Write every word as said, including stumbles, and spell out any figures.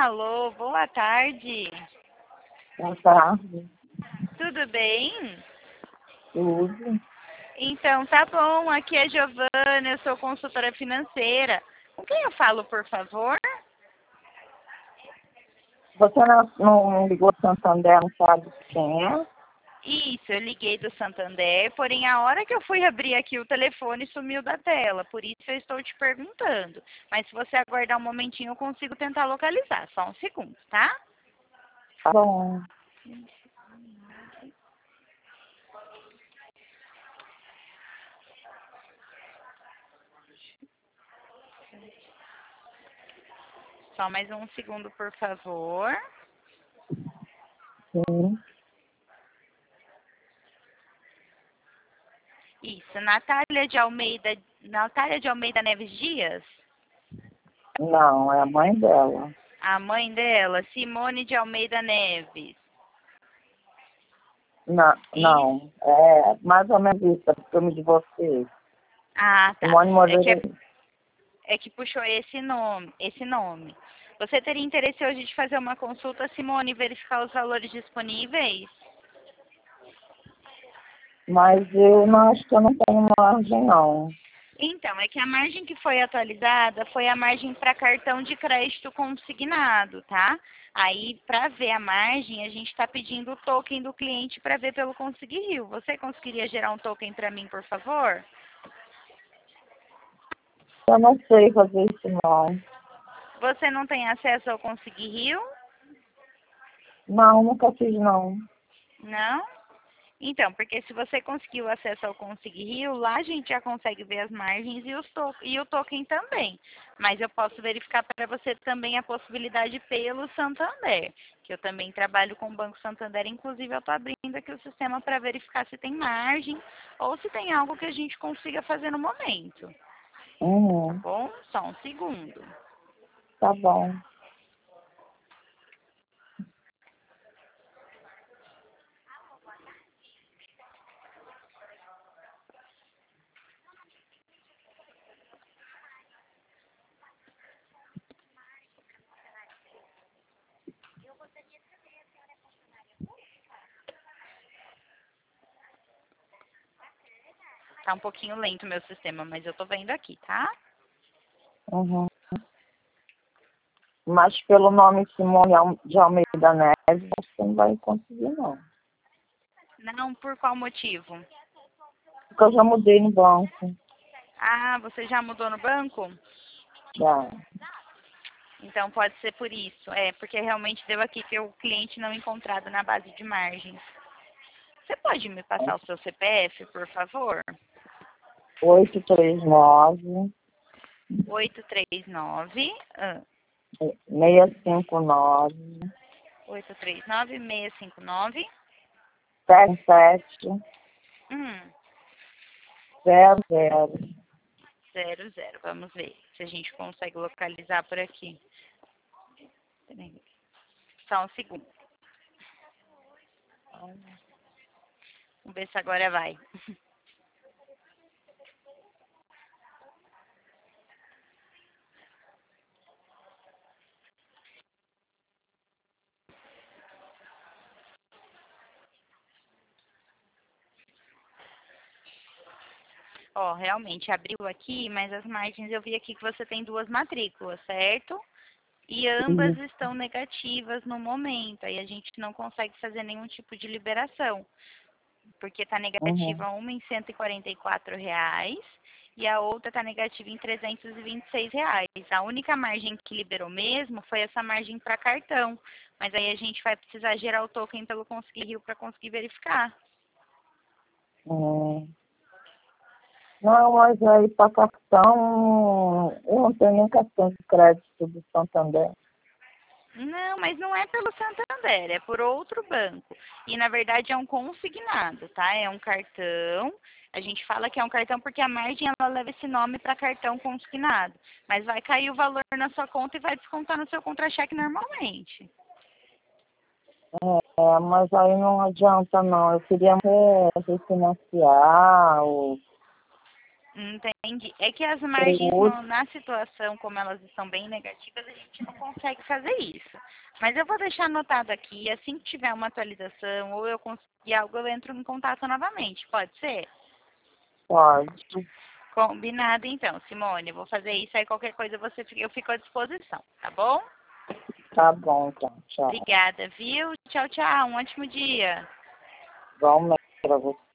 Alô, boa tarde. Boa tarde. Tudo bem? Tudo. Então, tá bom. Aqui é Giovana, eu sou consultora financeira. Com quem eu falo, por favor? Você não, não ligou Santander, não sabe quem é? Isso, eu liguei do Santander, porém a hora que eu fui abrir aqui o telefone sumiu da tela, por isso eu estou te perguntando. Mas se você aguardar um momentinho eu consigo tentar localizar, só um segundo, tá? Tá bom. Só mais um segundo, por favor. Sim. Isso, Natália de Almeida, Natália de Almeida Neves Dias? Não, é a mãe dela. A mãe dela, Simone de Almeida Neves. Não, não. É mais ou menos isso, é o filme de vocês. Ah, tá. Simone É que, Moreira. é, é que puxou esse nome, esse nome. Você teria interesse hoje de fazer uma consulta, Simone, e verificar os valores disponíveis? Mas eu não acho que eu não tenho margem, não. Então, é que a margem que foi atualizada foi a margem para cartão de crédito consignado, tá? Aí, para ver a margem, a gente está pedindo o token do cliente para ver pelo Consegui Rio. Você conseguiria gerar um token para mim, por favor? Eu não sei fazer isso, não. Você não tem acesso ao Consegui Rio? Não, nunca fiz, não. Não? Então, porque se você conseguiu acesso ao Consegui Rio, lá a gente já consegue ver as margens e, os to e o token também. Mas eu posso verificar para você também a possibilidade pelo Santander, que eu também trabalho com o Banco Santander, inclusive eu estou abrindo aqui o sistema para verificar se tem margem ou se tem algo que a gente consiga fazer no momento. Tá Uhum. bom? Só um segundo. Tá bom. Tá um pouquinho lento o meu sistema, mas eu tô vendo aqui, tá? Uhum. Mas pelo nome Simone Al- de Almeida Neves, acho que não vai conseguir, não. Não, por qual motivo? Porque eu já mudei no banco. Ah, você já mudou no banco? Já. Então pode ser por isso. É, porque realmente deu aqui que o cliente não encontrado na base de margens. Você pode me passar o seu C P F, por favor? oito três nove, oito três nove, ah, seis cinco nove, oito três nove, seis cinco nove, sete sete hum, zero zero. zero zero. Vamos ver se a gente consegue localizar por aqui. Peraí. Só um segundo. Vamos ver se agora vai. Ó, realmente abriu aqui, mas as margens eu vi aqui que você tem duas matrículas, certo? E ambas Isso. estão negativas no momento. Aí a gente não consegue fazer nenhum tipo de liberação. Porque está Uhum. negativa uma em cento e quarenta e quatro reais e a outra está negativa em trezentos e vinte e seis reais. A única margem que liberou mesmo foi essa margem para cartão. Mas aí a gente vai precisar gerar o token pelo Consegui Rio para conseguir verificar. Hum. Não, mas aí para cartão, eu não tenho nem cartão de crédito do Santander. Não, mas não é pelo Santander, é por outro banco. E na verdade é um consignado, tá? É um cartão. A gente fala que é um cartão porque a margem ela leva esse nome para cartão consignado. Mas vai cair o valor na sua conta e vai descontar no seu contra-cheque normalmente. É, mas aí não adianta não. Eu queria é, refinanciar ou Entendi. É que as margens, no, na situação como elas estão bem negativas, a gente não consegue fazer isso. Mas eu vou deixar anotado aqui, assim que tiver uma atualização ou eu conseguir algo, eu entro em contato novamente. Pode ser? Pode. Combinado, então, Simone. Vou fazer isso, aí qualquer coisa você, eu fico à disposição, tá bom? Tá bom, então. Tchau. Obrigada, viu? Tchau, tchau. Um ótimo dia. Igualmente para você.